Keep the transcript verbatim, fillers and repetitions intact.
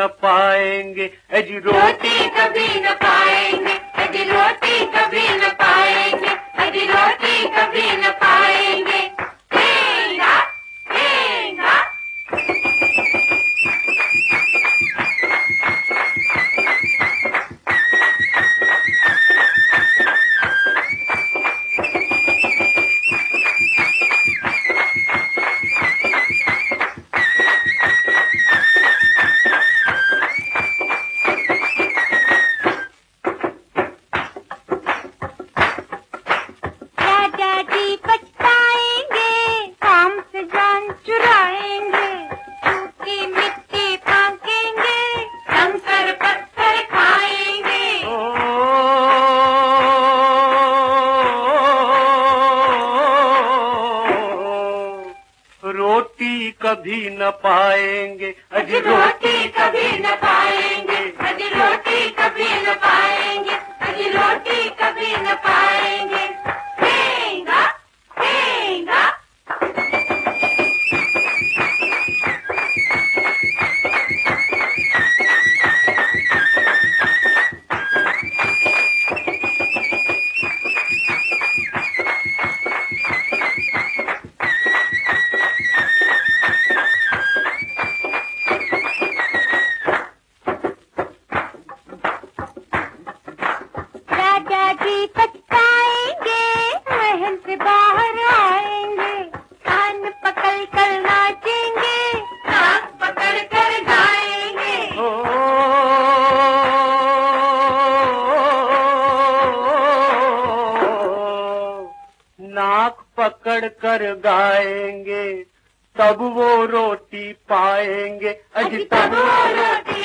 न पाएंगे, अजी रोटी कभी न पाएंगे, अजी रोटी कभी न पाएंगे, अजी रोटी कभी न पाएंगे। ठेंगा, ठेंगा। रोटी कभी न पाएंगे, अजी रोटी कभी न पाएंगे, अजी रोटी कभी न पाएंगे, अजी रोटी कभी न पाएंगे। ठेंगा, ठेंगा। पछताएंगे, महल से बाहर आएंगे, कान पकड़ कर नाचेंगे, नाक पकड़ कर गाएंगे। ओ, नाक पकड़ कर गाएंगे, तब वो रोटी पाएंगे, अजी तब वो रोटी